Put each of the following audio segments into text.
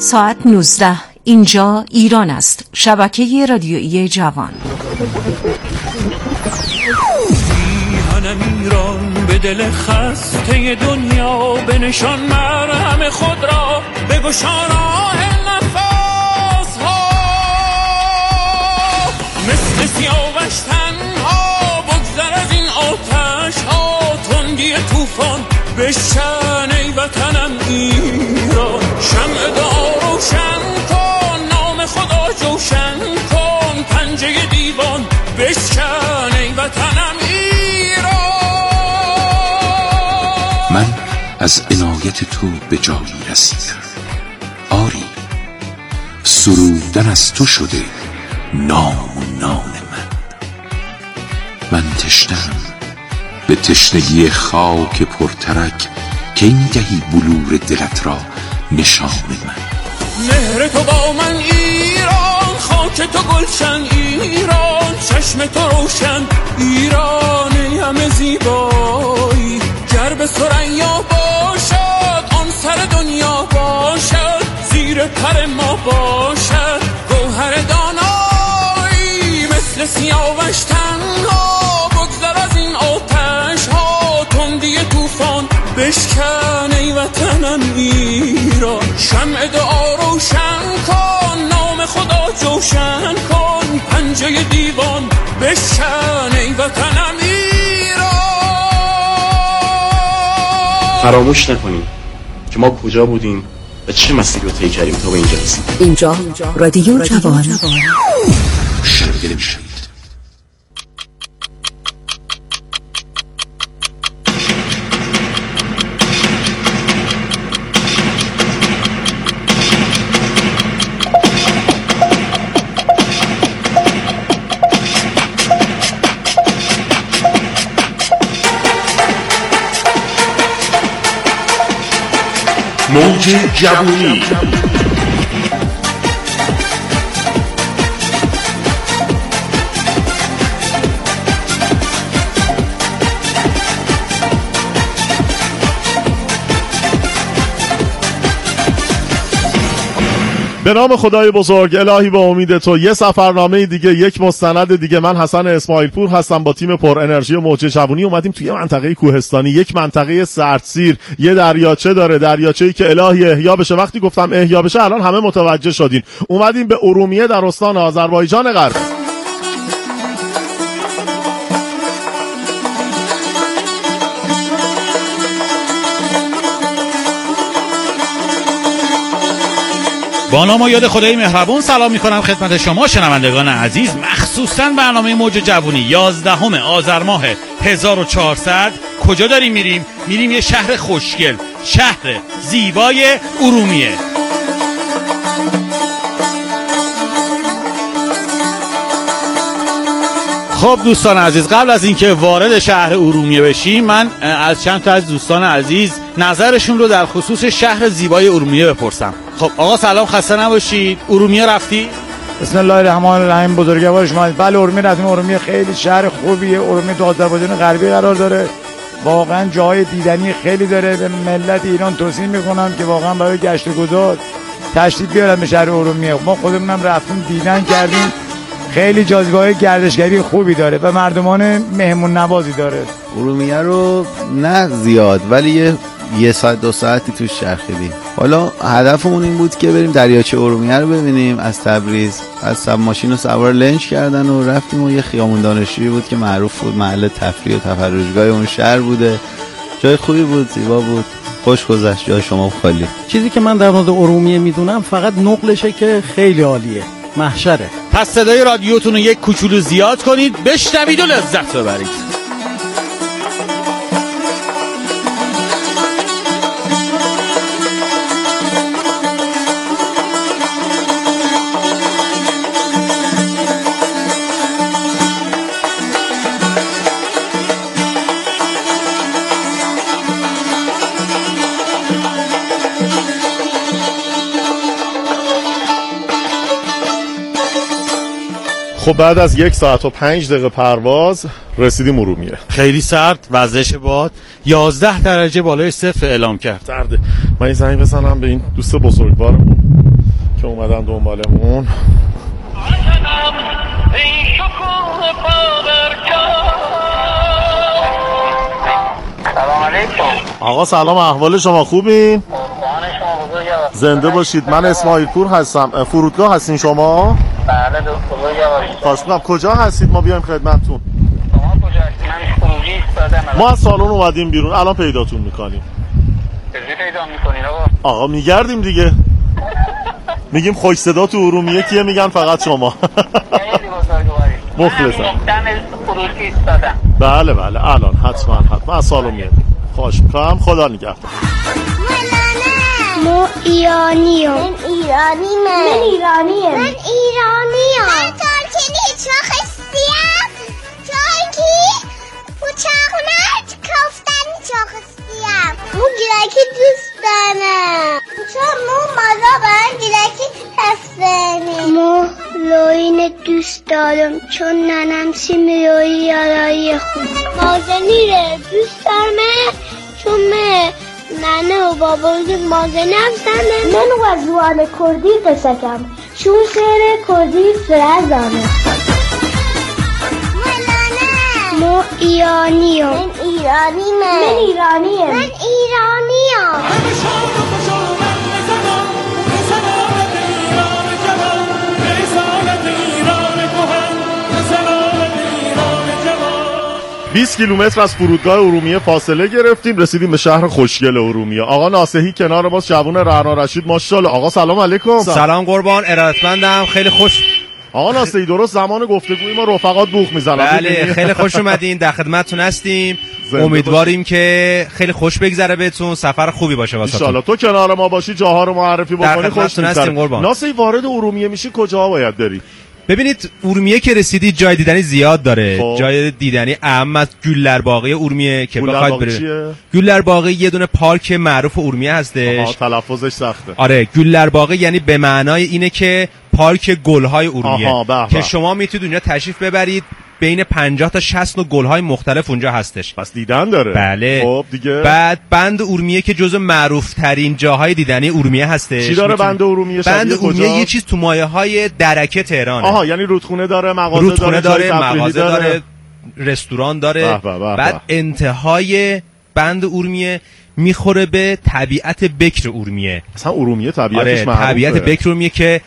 ساعت 19. اینجا ایران است. شبکه رادیویی جوان. میهنم ایران به دل خسته دنیا، به نشان مرهم خود را بگشا راه نفس ها، مثل سیاوش تنها بگذر از این آتش ها، تندی طوفان بشکن ای وطنم ایران، شمع دعا روشن کن، نام خدا جوشن کن، پنجه دیوان بشکن ای وطنم ایران. من از عنایت تو به جایی رسیدم، آری سرودن از تو شده نام و نان من تشنم به تشنگی خاک پرترک که این دهی بلور دلت را نشان من. مهر تو با من ایران، خاک تو گلشن ایران، چشم تو روشن ایران، ای همه زیبایی گر به ثریا باشد، آن سر دنیا باشد، زیر پر ما باشد گوهر دانایی، مثل سیاوش تنها بگذر از این آتش ها، تندی طوفان بشکن ای وطنم ایران، شمع دعا روشن کن، نام خدا جوشن کن، پنجه دیوان بشکن ای وطنم ایران. فراموش نکنیم که ما کجا بودیم و چه مسیری رو طی کردیم تا به اینجا رسیدیم. اینجا رادیو جوان. شنیده میشید. موج جوانی. به نام خدای بزرگ، الهی با امید تو، یه سفرنامه دیگه، یک مستند دیگه. من حسن اسماعیل پور هستم، با تیم پر انرژی موج جوانی اومدیم توی منطقه کوهستانی، یک منطقه سردسیر، یه دریاچه داره، دریاچه‌ای که الهی احیا بشه. وقتی گفتم احیا بشه الان همه متوجه شدین. اومدیم به ارومیه در استان آذربایجان غربی. با نام و یاد خدای مهربون سلام میکنم خدمت شما شنوندگان عزیز، مخصوصاً برنامه موج جوانی 11 آذر ماه 1400. کجا داریم میریم؟ میریم یه شهر خوشگل، شهر زیبای ارومیه. خب دوستان عزیز، قبل از اینکه وارد شهر ارومیه بشیم، من از چند تا از دوستان عزیز نظرشون رو در خصوص شهر زیبای ارومیه بپرسم. خب آقا سلام، خسته نباشید. ارومیه رفتی؟ بسم الله الرحمن الرحیم. بزرگوار شما. بله ارومیه رفتیم. ارومیه خیلی شهر خوبیه. ارومیه تو آذربایجان غربی قرار داره، واقعا جای دیدنی خیلی داره. به ملت ایران توصیه میکنم که واقعا برای گشت و گذار تشریف بیارن به شهر ارومیه. ما خودمونم رفتیم دیدن کردیم، خیلی جاذبه‌های گردشگری خوبی داره و مردمان مهمون نوازی داره. ارومیه رو نه زیاد ولی یه ساعت دو ساعتی توش چرخیدیم. حالا هدفمون این بود که بریم دریاچه ارومیه رو ببینیم از تبریز. از سب ماشین رو سوار لنج کردن و رفتیم و یه خیابون دانشجویی بود که معروف بود محل تفریح و تفرجگاه اون شهر بوده. جای خوبی بود، زیبا بود، خوش گذشت. جای شما خالی. چیزی که من در مورد ارومیه میدونم فقط نقلشه که خیلی عالیه، محشره. پس صدای رادیوتون رو یک کوچولو زیاد کنید، بشنوید و لذت ببرید. خب بعد از 1 ساعت و 5 دقیقه پرواز رسیدیم ارومیه. خیلی سرد، وزش باد 11 درجه بالای صفر اعلام کرد. سرده. من این زنگ بزنم به این دوست بزرگوارمون که اومدن دنبالمون. سلام علیکم. آقا سلام، احوال شما خوبین؟ زنده باشید. من اسماعیل پور هستم. فرودگاه هستین شما؟ بله دوست بزرگ. کجا هستید ما بیایم خدمتتون؟ شما کجا هستید؟ من خروجی ایستادم. ما از سالن اومدیم بیرون، الان پیداتون میکنیم. چجوری پیدا میکنین آقا میگردیم دیگه. میگیم خوش صدا تو ارومیه کیه؟ میگن فقط شما. خیلی بزرگواری. مخلصم. من خروجی ایستادم. بله الان حتما از سالن میاد. خواهش میکنم، خدا نگهدار. ما ایرانیم. من ایرانیم. من ترکیه چاخ سیاه. چاکی بچاقنات کفتن چاخ سیاه. مو گیرکی دوست دارم. چون مو مالا برن گیرکی هستنی. مو لوین دوست دارم چون ننم سیمی روی یارایی خود. مازنیره دوست دارم چون ننه و بابا مازنی هستنه. من و زوان کردی قصه کم چون شعر کردی فرزانه. ما ایرانیم. من ایرانیم. بیست کیلومتر از فرودگاه ارومیه فاصله گرفتیم، رسیدیم به شهر خوشگل ارومیه. آقا ناصحی کنار ماست، جوون رعنا رشید ماشاءالله. آقا سلام علیکم. سلام قربان، ارادتمندم. خیلی خوش. آقا ناصحی درست زمان گفتگوی ما رفقات بوق میزنن. بله خیلی خوش اومدین، در خدمتتون هستیم. امیدواریم که خیلی خوش بگذره بهتون، سفر خوبی باشه واسهتون. ان شاءالله. تو کنار ما باشی، جاها رو معرفی بکنی، خوش میگذره. ناصحی وارد ارومیه میشی کجا باید بری؟ ببینید ارومیه که رسیدید جای دیدنی زیاد داره. جای دیدنی اهم از گلرباغه ارومیه که بخواید برید. گلرباغه یه دونه پارک معروف ارومیه هستش. تلفظش سخته. آره گلرباغه یعنی به معنای اینه که پارک گل‌های ارومیه که شما میتونید اونجا تشریف ببرید. بین 50 تا 60 نوع گل‌های مختلف اونجا هستش. پس دیدن داره. بله. خب دیگه بعد بند ارومیه که جزو معروف ترین جاهای دیدنی ارومیه هستش. چی داره بند ارومیه؟ بند ارومیه یه چیز تو مایه‌های درکه تهرانه. یعنی رودخونه داره، مغازه داره، رستوران داره. بعد انتهای بند ارومیه میخوره به طبیعت بکر ارومیه. اصلا ارومیه طبیعتش معروفه. طبیعت بکر ارومیه که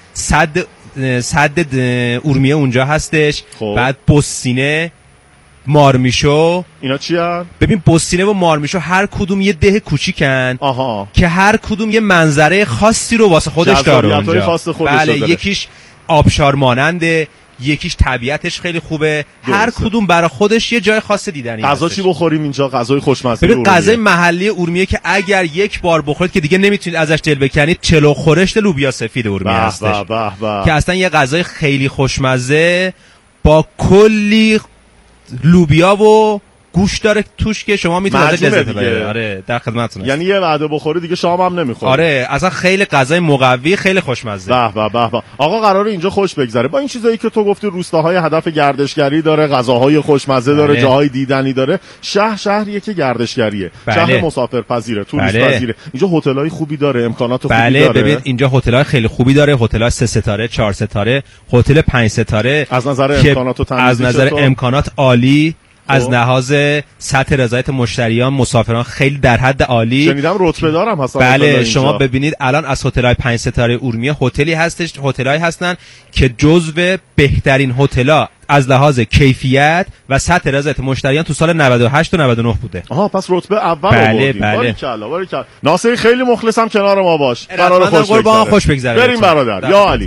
صد ارومیه اونجا هستش. بعد بوسینه، مارمیشو، اینا چی هست؟ ببین بوسینه و مارمیشو هر کدوم یه ده کوچیکن که هر کدوم یه منظره خاصی رو واسه خودش داره اونجا. بله یکیش آبشار ماننده، یکیش طبیعتش خیلی خوبه. هر کدوم برای خودش یه جای خاص دیدنی. غذا چی بخوریم اینجا؟ غذای خوشمزه ارومیه. غذای محلی ارومیه که اگر یک بار بخورید که دیگه نمیتونید ازش دل بکنید، چلو خورشت لوبیا سفید ارومیه هستش که اصلا یه غذای خیلی خوشمزه با کلی لوبیا و گوش داره توش که شما میتونید ازش لذت ببرید. آره در خدمتتون. یعنی یه وعده بخوری دیگه شام هم نمیخوری. آره اصلا خیلی غذای مقوی، خیلی خوشمزه. به. آقا قراره اینجا خوش بگذره با این چیزایی که تو گفتی. روستاهای هدف گردشگری داره، غذاهای خوشمزه داره، جاهای دیدنی داره. شهریه که گردشگریه. شهر مسافرپذیره، توریست پذیره. اینجا هتل‌های خوبی داره، امکانات خوبی داره. ببین اینجا هتل‌های خیلی خوبی داره، هتل‌های 3 ستاره، 4 ستاره، هتل 5 ستاره. از نظر امکانات و تمیزی، از نظر امکانات عالی. از لحاظ سطح رضایت مشتریان، مسافران خیلی در حد عالی. شنیدم رتبه دارم هستن. بله شما ببینید الان از هتل‌های 5 ستاره ارومیه هتلی هستش، هتل‌هایی هستن که جزو بهترین هتل‌ها از لحاظ کیفیت و سطح رضایت مشتریان تو سال 98 و 99 بوده. پس رتبه اول آوردیم. باریکلا. ناصری خیلی مخلصم، کنار ما باش. قرار خوش بگذره. بریم برادر. یا علی.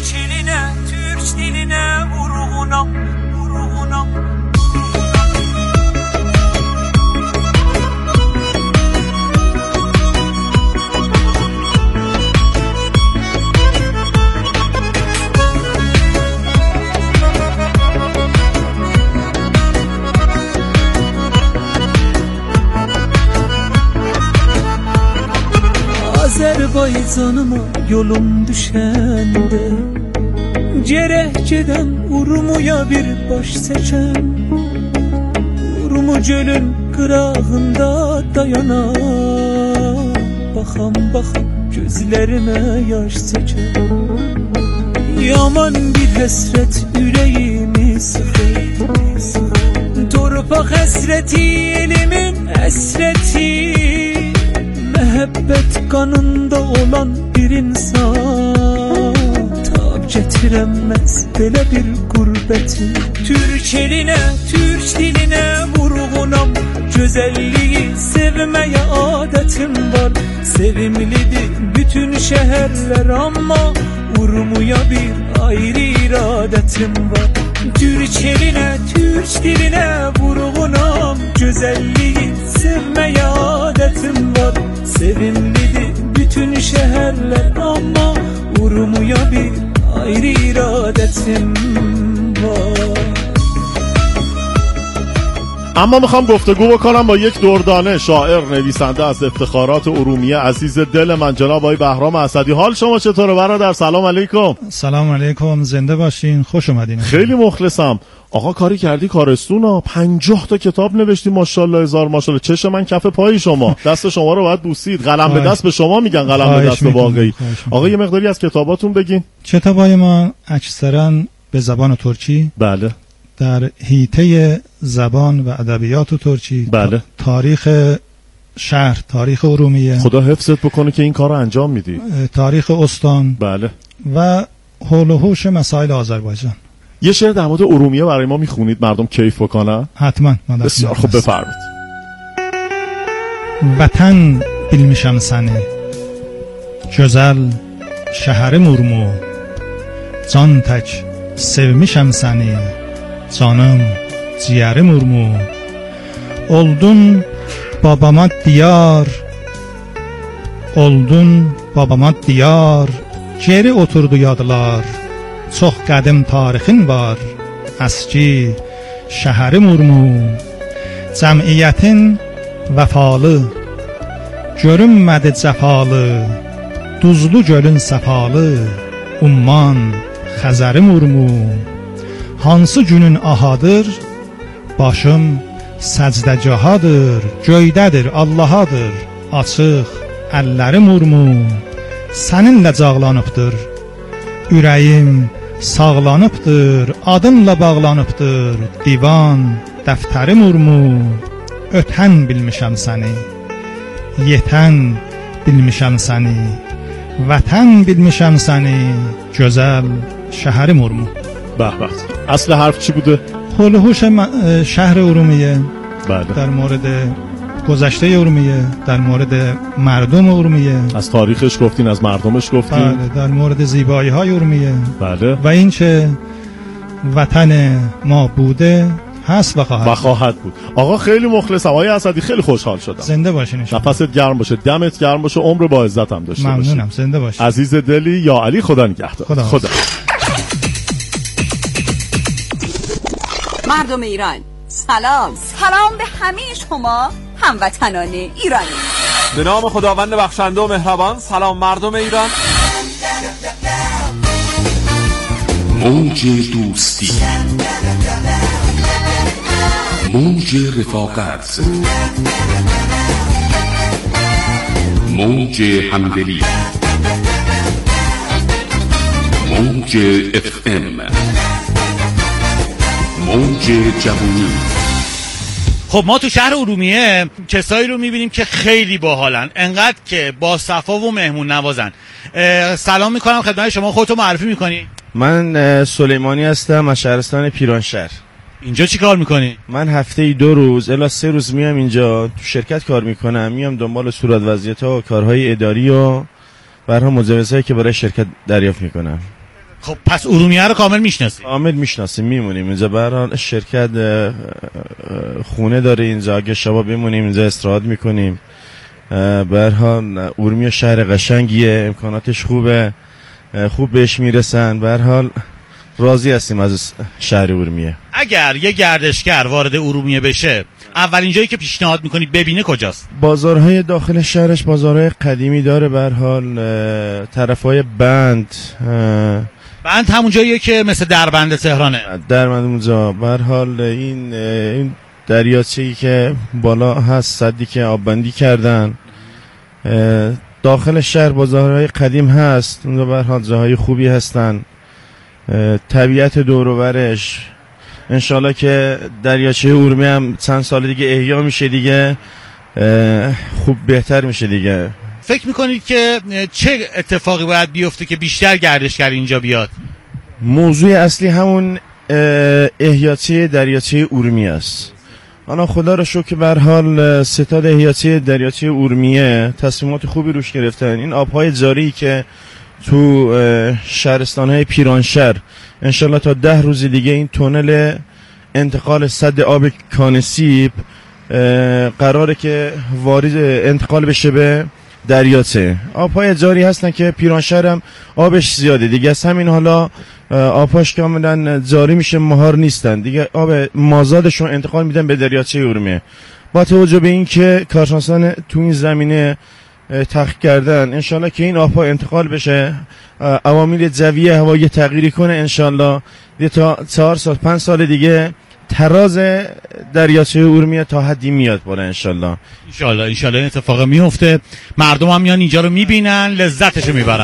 Azerbaycanıma yolum düşende Cerehçeden Urumu'ya bir baş seçen Urumu gölün kırağında dayana Bakam gözlerime yaş seçer. Yaman bir hasret yüreğimi sıkar. Torpak hasreti elimin esreti, mehabbet kanında olan bir insan tab getiremez böyle bir gurbeti. Türk eline, Türk diline vurgunam, güzelliği sevmeye adetim var. Sevimlidir bütün şehirler ama vurmuya bir ayrı iradetim var. Türk eline, Türk diline vurgunam, güzelliği sevmeye adetim var. Sevimlidir bütün şehirler ama vurmuya bir ayrı iradetim var. اما میخوام گفتگو بکنم با یک دردانه، شاعر، نویسنده از افتخارات ارومیه، عزیز دل من، جناب آقای بهرام اسدی. حال شما چطوره برادر؟ سلام علیکم. سلام علیکم، زنده باشین، خوش اومدین. خیلی مخلصم. آقا کاری کردی کارستونا، 50 تا کتاب نوشتی، ماشاءالله هزار ماشاءالله. چش من کف پای شما، دست شما رو باید بوسید. قلم به دست به شما میگن، قلم به دست واقعی. آقا یه مقداری از کتاباتون بگین. کتابای ما اکثرا به زبان ترکی، بله، در حیطه زبان و ادبیات ترکی، بله، تاریخ شهر، تاریخ ارومیه، خدا حفظت بکنه که این کارو انجام میدی، تاریخ استان، بله، و حول و حوش مسائل آذربایجان. یه شعر در مورد ارومیه برای ما میخونید مردم کیف بکنن؟ حتما. بسیار خوب، بفرمایید. وطن bilmişəm səni, gözəl şəhəri murmu, can tək sevmişəm səni, canım ciğəri murmu. Oldun babama diyar, oldun babama diyar, geri oturdu yadlar, çox qədim tarixin var, əski şəhəri murmu. Cəmiyyətin vəfalı, görünmədi cəfalı, duzlu gölün səfalı, umman Xəzəri murmu. Hansı günün ahadır, başım səcdəgahadır, göydədir Allahadır, açıq əlləri murmu. Səninlə cağlanıbdır, ürəyim sağlanıbdır, adınla bağlanıbdır, divan dəftəri murmu. Ötən bilmişəm səni, yetən bilmişəm səni, vətən bilmişəm səni, gözəl şəhəri murmu. به به. اصل حرف چی بوده؟ حول و حوش شهر ارومیه، بله، در مورد گذشته ارومیه، در مورد مردم ارومیه، از تاریخش گفتین، از مردمش گفتین، بله، در مورد زیبایی های ارومیه، بله، و این چه وطن ما بوده هست و خواهد بود. آقا خیلی مخلصم آقای اسدی، خیلی خوشحال شدم. زنده باشین. نفست گرم باشه، دمت گرم باشه، عمر با عزت هم داشته باشی. ممنونم، زنده باشین. عزیز دلی، یا علی، خدا نگهدار. خدا. مردم ایران، سلام به همه شما هموطنان ایرانی. به نام خداوند بخشنده و مهربان. سلام مردم ایران. موج دوستی، موج رفاقت، موج همدلی، موج FM، موج جوونی. خب ما تو شهر ارومیه کسایی رو میبینیم که خیلی باحالن، انقدر که با صفا و مهمون نوازن. سلام میکنم خدمت شما، خودتو معرفی میکنی؟ من سلیمانی هستم از شهرستان پیرانشهر. اینجا چی کار میکنی؟ من هفته 2 روز الی 3 روز میام اینجا تو شرکت کار میکنم، میام دنبال صورت وضعیت‌ها و کارهای اداری و برها مجوزهایی که برای شرکت دریافت میکنم. خب پس ارومیه رو کامل میشناسی؟ کامل میشناسیم، میمونیم اینجا. برای شرکت خونه داره اینجا، اگه شبا بمونیم اینجا استراحت میکنیم. برحال ارومیه شهر قشنگیه، امکاناتش خوبه، خوب بهش میرسن. برحال راضی هستیم از شهر ارومیه. اگر یه گردشگر وارد ارومیه بشه، اولین جایی که پیشنهاد میکنی ببینه کجاست؟ بازارهای داخل شهرش بازارهای قدیمی داره، برحال طرفای بند همون جاییه که مثل دربند تهرانه. دربند اونجا. برحال این دریاچه‌ای که بالا هست، سدی که آببندی کردن، داخل شهر بازارهای قدیم هست، اونجا به هر حال جاهای خوبی هستن، طبیعت دور و برش. انشالله که دریاچه ارومیه هم چند سال دیگه احیا میشه دیگه، خوب بهتر میشه دیگه. فکر میکنید که چه اتفاقی باید بیفته که بیشتر گردشگر اینجا بیاد؟ موضوع اصلی همون احیاطی دریاچه ارومیه است. حالا خدا رو شکر که به هر حال ستاد احیاطی دریاچه ارومیه تصمیمات خوبی روش گرفتن. این آبهای جاری که تو شهرستان‌های پیرانشهر انشالله تا 10 روز دیگه این تونل انتقال سد آب کانسیب قراره که وارد انتقال بشه به دریاچه. آبهای جاری هستن که پیرانشهر هم آبش زیاده دیگه، از همین حالا آبهاش کاملا جاری میشه، مهار نیستن دیگه، آب مازادشون انتقال میدن به دریاچه ارومیه. با توجه به این که کارشناسان تو این زمینه تحقیق کردن، انشالله که این آبها انتقال بشه، عوامل جوی هوایی تغییری کنه، انشالله تا 4 سال 5 سال دیگه تراز دریاچه ارومیه تا حدی میاد بالا. انشالله این اتفاق میفته، مردم هم میان اینجا رو میبینن، لذتشو میبرن.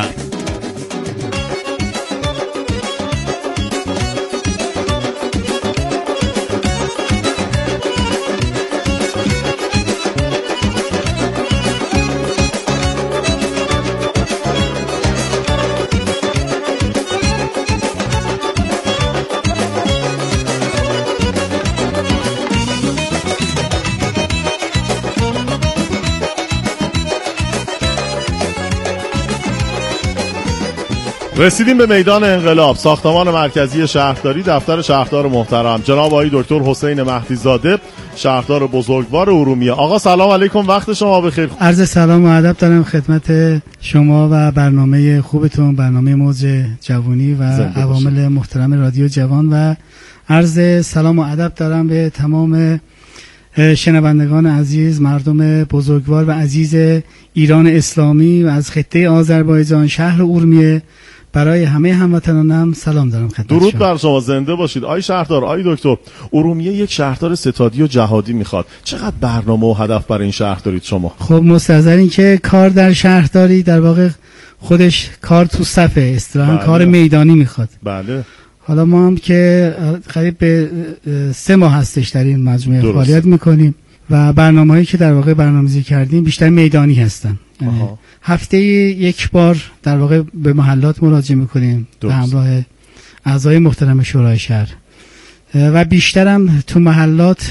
رسیدیم به میدان انقلاب، ساختمان مرکزی شهرداری، دفتر شهردار محترم جناب آقای دکتر حسین مهدیزاده، شهردار بزرگوار ارومیه. آقا سلام علیکم، وقت شما بخیر. عرض سلام و ادب دارم خدمت شما و برنامه خوبتون، برنامه موج جوانی و عوامل محترم رادیو جوان، و عرض سلام و ادب دارم به تمام شنوندگان عزیز، مردم بزرگوار و عزیز ایران اسلامی و از خطه آذربایجان، شهر ارومیه. برای همه هموطنانم سلام دارم خدمت شما. درود بر شما، زنده باشید. آی شهردار، آی دکتر، ارومیه یک شهردار ستادی و جهادی میخواد. چقدر برنامه و هدف برای این شهر دارید شما؟ خب مستحضر این که کار در شهرداری در واقع خودش کار تو صفه، اصطلاحاً کار میدانی میخواد. بله. حالا ما هم که قریب به 3 ماه هستش در این مجموعه فعالیت میکنیم و برنامه‌هایی که در واقع برنامه‌ریزی کردیم بیشتر میدانی هستن. هفته 1 بار در واقع به محلات مراجعه میکنیم به همراه اعضای محترم شورای شهر و بیشترم تو محلات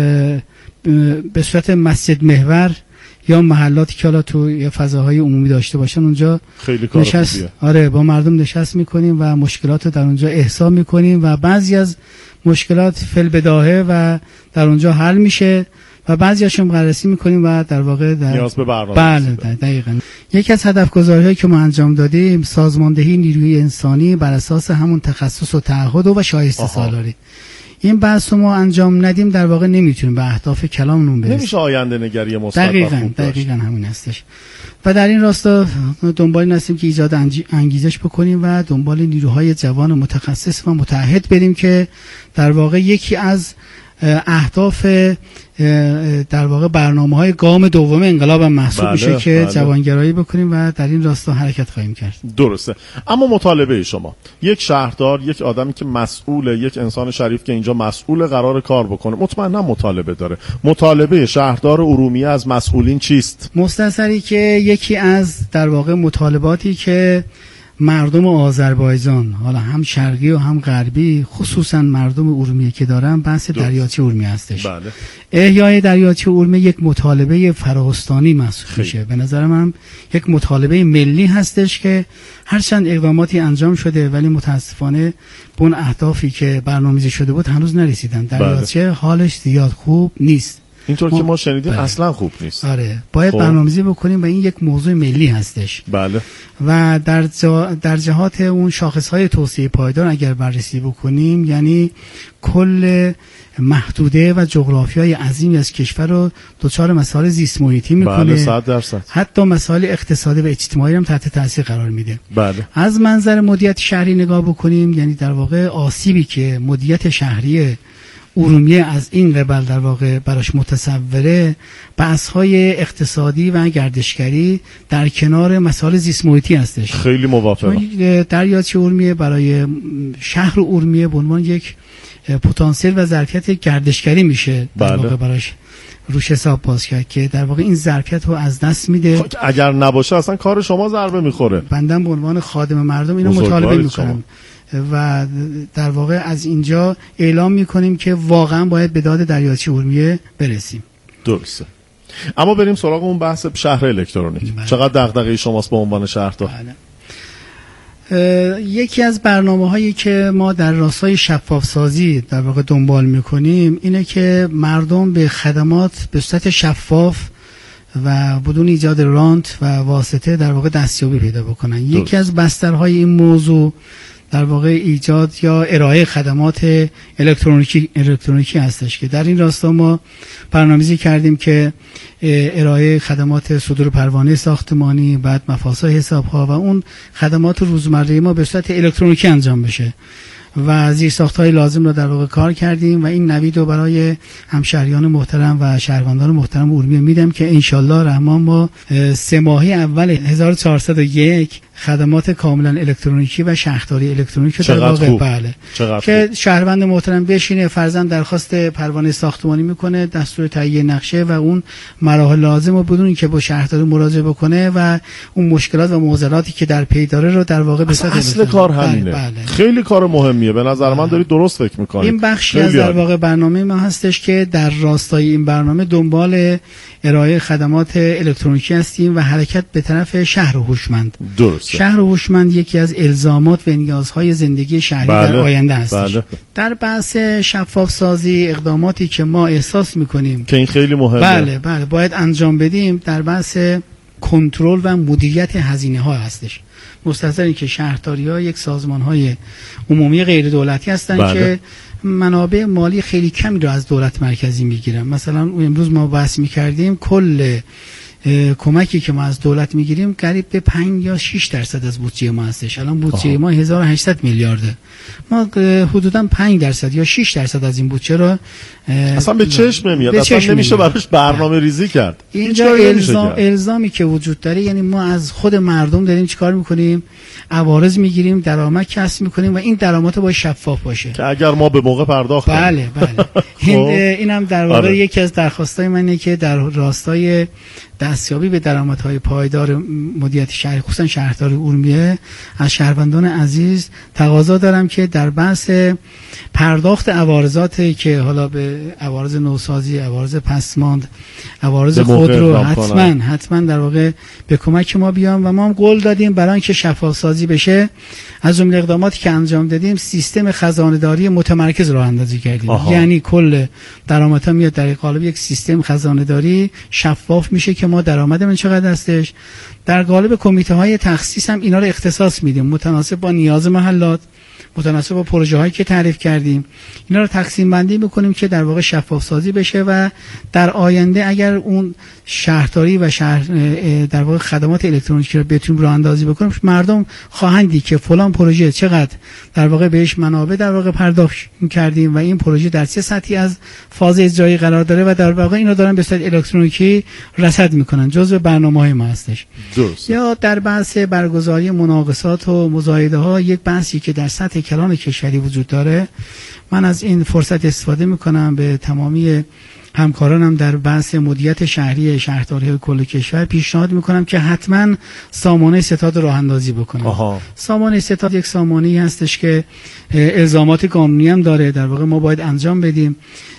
به صورت مسجد محور یا محلاتی که حالا تو یا فضاهای عمومی داشته باشن اونجا خیلی کار خوبیه. آره، با مردم نشست میکنیم و مشکلات رو در اونجا احسا میکنیم و بعضی از مشکلات فل بداهه و در اونجا حل میشه و بعضیاشون بررسی میکنیم و در واقع نیاز به برنامه. بله دقیقاً. یکی از هدف گذاری‌هایی که ما انجام دادیم سازماندهی نیروی انسانی بر اساس همون تخصص و تعهد و شایسته سالاری. این بحث ما انجام ندیم در واقع نمیتونیم به اهداف کلاممون برسیم. نمیشه آینده نگری مثبت. دقیقاً همین هستش. و در این راستا دنبال هستیم که ایجاد انگیزش بکنیم و دنبال نیروهای جوان متخصص و متعهد بریم که در واقع یکی از اهداف در واقع برنامه‌های گام دوم انقلاب هم محسوب میشه که جوانگرایی بکنیم و در این راستا حرکت خواهیم کرد. درسته. اما مطالبه شما، یک شهردار، یک آدمی که مسئول، یک انسان شریف که اینجا مسئول قرار کار بکنه، مطمئنا مطالبه داره. مطالبه شهردار ارومیه از مسئولین چیست؟ مستحضری که یکی از در واقع مطالباتی که مردم آذربایجان، حالا هم شرقی و هم غربی، خصوصا مردم ارومیه که دارن، بحث دریاچه ارومیه هستش. بله. احیای دریاچه ارومیه یک مطالبه فراستانی محسوب میشه. به نظر من یک مطالبه ملی هستش که هرچند اقداماتی انجام شده ولی متاسفانه به اون اهدافی که برنامه‌ریزی شده بود هنوز نرسیدن. دریاچه حالش زیاد خوب نیست. اینطور که ما شنیدیم اصلا خوب نیست. آره، باید برنامه‌ریزی بکنیم و این یک موضوع ملی هستش. بله. و در جهات اون شاخص‌های توسعه پایدار اگر بررسی بکنیم، یعنی کل محدوده و جغرافیای عظیمی از کشور رو دچار مسائل زیست محیطی میکنه. بله، 100%. حتی مسائل اقتصادی و اجتماعی هم تحت تاثیر قرار میده. بله. از منظر مدیریت شهری نگاه بکنیم، یعنی در واقع آسیبی که مدیریت شهری ارومیه از این قبل در واقع براش متصوره، بحث‌های اقتصادی و گردشگری در کنار مسائل زیست محیطی هستش. خیلی موافقم. دریاچه ارومیه برای شهر ارومیه به عنوان یک پتانسیل و ظرفیت گردشگری میشه در واقع براش روش حساب باز کرد که در واقع این ظرفیت رو از دست میده. اگر نباشه اصلا کار شما ضربه میخوره. بنده به عنوان خادم مردم اینو مطالبه میکنم و در واقع از اینجا اعلام میکنیم که واقعا باید به داد دریاچه ارومیه برسیم. درسته. اما بریم سراغ اون بحث شهر الکترونیک. چقدر دغدغه شماست به عنوان شهردار؟ یکی از برنامه‌هایی که ما در راستای شفاف سازی در واقع دنبال میکنیم اینه که مردم به خدمات به صورت شفاف و بدون ایجاد رانت و واسطه در واقع دستیابی پیدا بکنن. یکی از بسترهای این موضوع در واقع ایجاد یا ارائه خدمات الکترونیکی هستش که در این راستا ما برنامه‌ریزی کردیم که ارائه خدمات صدور پروانه ساختمانی، بعد مفاسد حساب‌ها و اون خدمات روزمره ما به صورت الکترونیکی انجام بشه و زیرساخت‌های لازم رو در واقع کار کردیم و این نوید رو برای همشهریان محترم و شهروندان محترم ارومیه میدم که انشالله رحمان ما 3 ماهه اول 1401 خدمات کاملا الکترونیکی و شهرداری الکترونیکی در واقع بله که شهروند محترم بشینه فرضاً درخواست پروانه ساختمانی میکنه، دستور تهیه نقشه و اون مراحل لازم رو بدون اینکه با شهرداری مراجعه بکنه و اون مشکلات و معضلاتی که در پی داره رو در واقع به صورت اصل کار همینه. خیلی کار مهمیه به نظر من. دارید درست فکر میکنید. این بخشی از در واقع برنامه ما هستش که در راستای این برنامه دنبال ارائه خدمات الکترونیکی هستیم و حرکت به طرف شهر هوشمند. درست. شهر هوشمند یکی از الزامات و نیازهای زندگی شهری در آینده هستش. در بحث شفاف سازی اقداماتی که ما احساس میکنیم که این خیلی مهمه بله باید انجام بدیم در بحث کنترل و مدیریت هزینه ها هستش. مستحضر که شهرداری ها یک سازمان های عمومی غیر دولتی هستن که منابع مالی خیلی کمی رو از دولت مرکزی میگیرن. مثلا امروز ما بحث میکردیم کل کمکی که ما از دولت میگیریم قریب به 5 یا 6% از بودجه ما هستش. الان بودجه ما 1800 میلیارده. ما حدودا 5% یا 6% از این بودجه رو اصلا به چشم نمیاد. اصلا نمیشه براش برنامه ریزی کرد. اینجا الزامی که وجود داره، یعنی ما از خود مردم داریم چیکار میکنیم؟ عوارض میگیریم، درآمد کسب میکنیم و این درآمد باید شفاف باشه که اگر ما به موقع پرداخت بله اینم در واقع یکی از درخواستای منه که در راستای دستیابی به درآمدهای پایدار مدیریت شهری خصوصا شهرداری ارومیه از شهروندان عزیز تقاضا دارم که در بحث پرداخت عوارضاتی که حالا به عوارض نوسازی، عوارض پسماند، عوارض خودرو حتما در واقع به کمک ما بیان و ما هم قول دادیم برای اینکه شفاف سازی بشه از جمله اقداماتی که انجام دادیم سیستم خزانه‌داری متمرکز راه اندازی کردیم. یعنی کل درآمدها میاد در قالب یک سیستم خزانه‌داری شفاف میشه که ما درآمدمون چقدر هستش. در قالب کمیته های تخصیص هم اینا رو اختصاص میدیم متناسب با نیاز محلات، متناسب با پروژه هایی که تعریف کردیم. اینا رو تقسیم بندی میکنیم که در واقع شفاف سازی بشه و در آینده اگر اون شهرداری و در واقع خدمات الکترونیکی رو بتونیم راه اندازی بکنیم، مردم خواهند دید که فلان پروژه چقدر در واقع بهش منابع در واقع پرداخت کردیم و این پروژه در چه سطحی از فاز اجرایی قرار داره و در واقع اینا دارن به صورت الکترونیکی رصد میکنن. جزء برنامه‌های ما هستش. درست. یا در بحث برگزاری مناقصات و مزایده ها، یک بحثی که در سطح کلان کشوری وجود داره، من از این فرصت استفاده میکنم به تمامی همکارانم در بحث مدیریت شهری شهرداری کل کشور پیشنهاد میکنم که حتما سامانه ستاد راه اندازی بکنن. سامانه ستاد یک سامانه‌ای هستش که الزامات قانونی هم داره، در واقع ما باید انجام بدیم.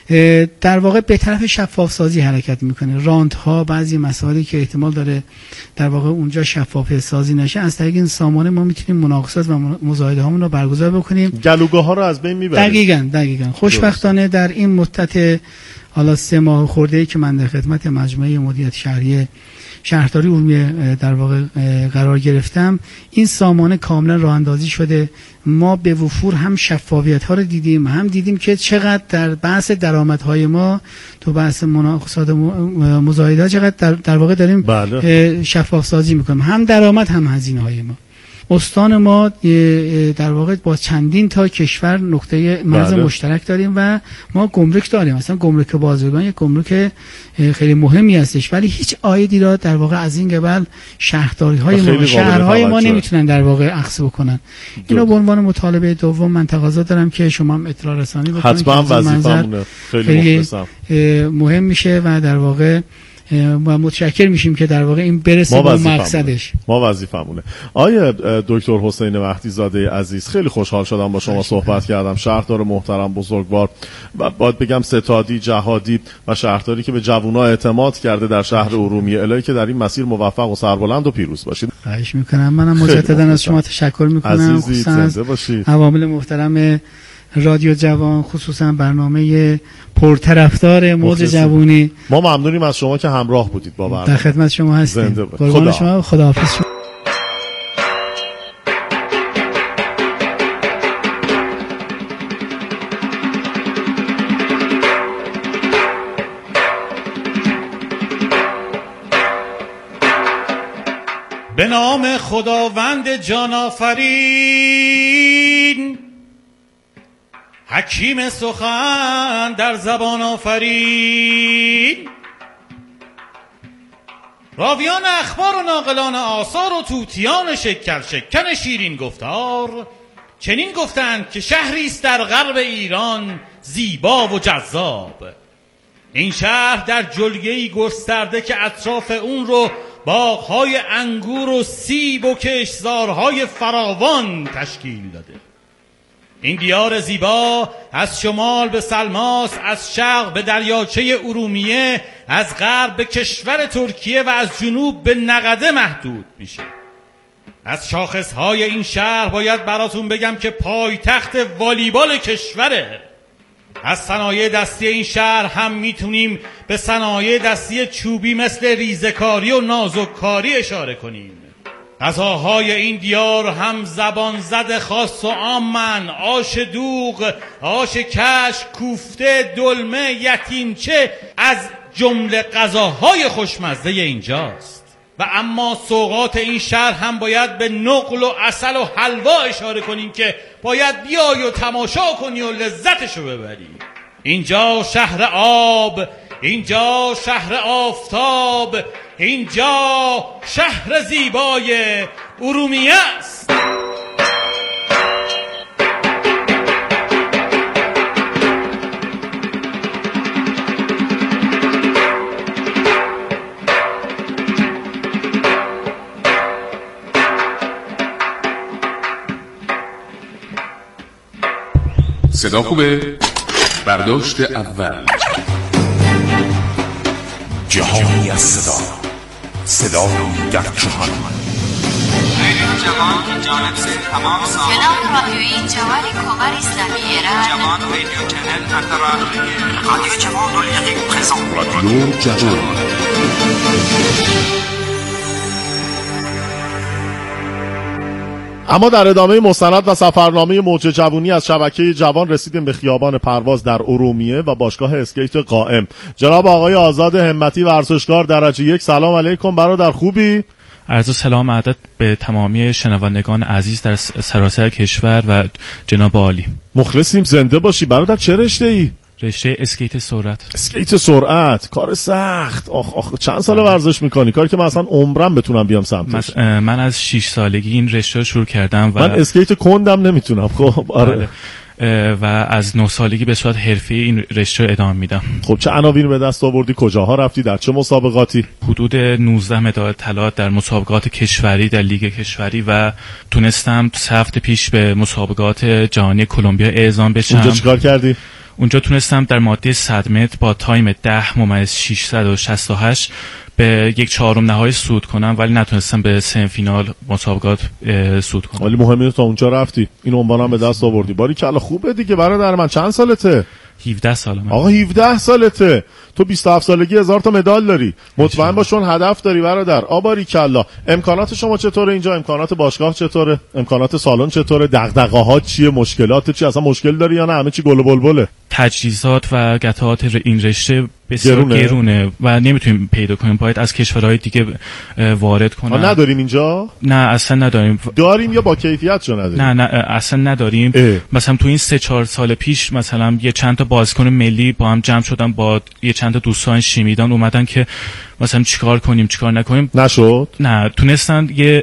در واقع به طرف شفاف سازی حرکت میکنه. رانت ها، بعضی مسائلی که احتمال داره در واقع اونجا شفاف سازی نشه، از طریق این سامانه ما میتونیم مناقصات و مزایده هامون رو برگزار بکنیم. گلوگاه ها رو از بین میبریم. دقیقاً. خوشبختانه در این مدت حالا 3 ماه خورده‌ای که من در خدمت مجموعه مدیریت شهری شهرداری ارومیه در واقع قرار گرفتم، این سامانه کاملا راه اندازی شده. ما به وفور هم شفافیت ها رو دیدیم، هم دیدیم که چقدر در بحث درآمدهای ما تو بحث مناقصات مزایده چقدر در واقع داریم شفاف سازی میکنیم، هم درآمد هم هزینه های ما. استان ما در واقع با چندین تا کشور نقطه مرز مشترک داریم و ما گمرک داریم. مثلا گمرک بازرگان یک گمرک خیلی مهمی هستش، ولی هیچ عایدی را در واقع از این قبل شهرداری‌های ما، شهرهای ما نمیتونن در واقع اخذ بکنن. اینا به عنوان مطالبه دوم من تقاضا دارم که شما هم اطلاع رسانی بکنید. حتما وظیفه‌مونه، خیلی مهم میشه و در واقع ما متشکر میشیم که در واقع این برسه به مقصدش. ما وظیفه‌مونه. آیه دکتر حسین مهدی زاده عزیز، خیلی خوشحال شدم با شما صحبت کردم. شهردار محترم، بزرگوار و باید بگم ستادی، جهادی و شهرداری که به جوونا اعتماد کرده در شهر ارومیه. الهی که در این مسیر موفق و سربلند و پیروز باشید. خواهش میکنم. منم مجددا از شما تشکر میکنم. زنده باشید. عوامل محترم رادیو جوان، خصوصا برنامه پرطرفدار موج جوونی، ما ممنونیم از شما که همراه بودید با برنامه. در خدمت شما هستیم. قربان شما. خداحافظ. به نام خداوند جان آفرین، حکیم سخن در زبان آفرین، راویان اخبار و ناقلان آثار و توتیان شکر شکن شیرین گفتار چنین گفتند که شهری است در غرب ایران زیبا و جذاب. این شهر در جلگه‌ای گسترده که اطراف اون رو باغ‌های انگور و سیب و کشتزارهای فراوان تشکیل داده. این دیار زیبا از شمال به سلماس، از شرق به دریاچه ارومیه، از غرب به کشور ترکیه و از جنوب به نقده محدود میشه. از شاخصهای این شهر باید براتون بگم که پایتخت والیبال کشوره. از صنایع دستی این شهر هم میتونیم به صنایع دستی چوبی مثل ریزه‌کاری و نازک‌کاری اشاره کنیم. غذاهای این دیار هم زبان زد خاص و عامن، آش دوغ، آش کش، کوفته، دلمه، یتیمچه از جمله غذاهای خوشمزه اینجاست. و اما سوغات این شهر هم باید به نقل و عسل و حلوا اشاره کنیم که باید بیای و تماشا کنی و لذتشو ببری. اینجا شهر آب، اینجا شهر آفتاب، اینجا شهر زیبای ارومیه است. صدا خوبه؟ برداشت اول. جهانی از صدا، صدایی در جهان. رادیو جوان جانب سے تمام جناب رادیویی جواری کمر اسلامی ایران جوان رادیو چینل انترنتی رادیو جوان الیقین پرزنت رادیو جوان. اما در ادامه مستند و سفرنامه موج جوونی از شبکه جوان رسیدیم به خیابان پرواز در ارومیه و باشگاه اسکیت قائم. جناب آقای آزاد همتی، ورزشکار درجه 1، سلام علیکم برادر، خوبی؟ عرض سلام ادب به تمامی شنوندگان عزیز در سراسر کشور و جناب عالی. مخلصیم، زنده باشی برادر. چه رشته‌ای؟ رشته اسکیت سرعت. اسکیت سرعت، کار سخت. آخ چند سال ورزش میکنی؟ کاری که من اصلا عمرم بتونم بیام سمتش. من از 6 سالگی این رشته شروع کردم و من اسکیت کندم نمیتونم. خب آره. و از 9 سالگی به صورت حرفه‌ای این رشته رو ادامه میدم. خب چه عناوینی به دست آوردی؟ کجاها رفتی؟ در چه مسابقاتی؟ حدود 19 مدال طلا در مسابقات کشوری، در لیگ کشوری، و تونستم 3 هفته پیش به مسابقات جهانی کلمبیا اعزام بشم. اونجا چیکار کردی؟ اونجا تونستم در ماده 100 متر با تایم 10.668 به 1/4 نهایی صعود کنم، ولی نتونستم به سمی فینال مسابقات صعود کنم. ولی مهمه تا اونجا رفتی، این عنوانم به دست آوردی. باری کلا خوبه دیگه برادر من. چند سالته؟ 17 سالمه. آقا 17 سالته، تو 27 سالگی 1000 تا مدال داری. مطمئن باش چون هدف داری برادر. آباری کلا. امکانات شما چطوره اینجا؟ امکانات باشگاه چطوره؟ امکانات سالن چطوره؟ دغدغه‌ها چیه؟ مشکلات چیه؟ اصلا مشکل داری یا نه همه چی گل و بلبله؟ تجهیزات و قطعات این رشته بسیار گرونه و نمیتونیم پیدا کنیم، باید از کشورهای دیگه وارد کنیم. نداریم اینجا؟ نه اصلا نداریم. داریم یا با کیفیت چون نداریم؟ نه اصلا نداریم. مثلا تو این 3-4 سال پیش مثلا یه چند تا بازیکن ملی با هم جمع شدن، با یه چند تا دوستان شیمیدان اومدن که مثلا چیکار کنیم چیکار نکنیم، نشد. نه تونستن یه